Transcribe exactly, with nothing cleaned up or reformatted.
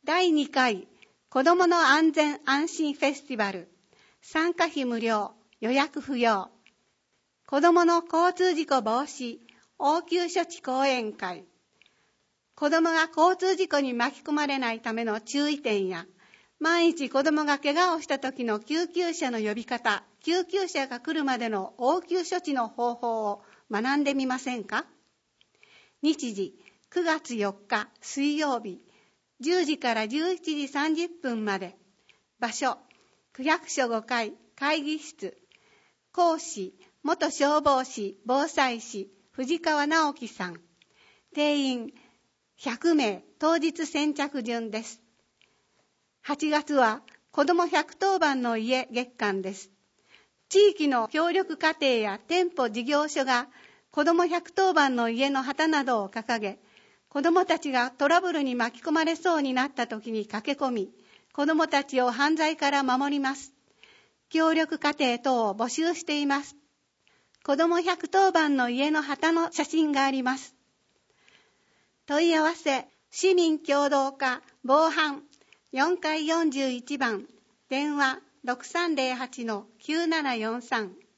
だいにかい子どもの安全安心フェスティバル、参加費無料、予約不要。子どもの交通事故防止応急処置講演会。子どもが交通事故に巻き込まれないための注意点や、万一子どもが怪我をした時の救急車の呼び方、救急車が来るまでの応急処置の方法を学んでみませんか？日時、くがつよっか水曜日、じゅうじからじゅういちじさんじゅっぷんまで。場所、区役所ごかい会議室。講師、元消防士、防災士、藤川直樹さん。定員ひゃくめい、当日先着順です。はちがつは子どもひゃくとおばんの家月間です。地域の協力家庭や店舗事業所が子どもひゃくとおばんの家の旗などを掲げ、子どもたちがトラブルに巻き込まれそうになった時に駆け込み、子どもたちを犯罪から守ります。協力家庭等を募集しています。子どもひゃくとおばんの家の旗の写真があります。問い合わせ、市民協働課防犯よんかいよんじゅういちばん、電話 ろくさんぜろはちのきゅうななよんさん。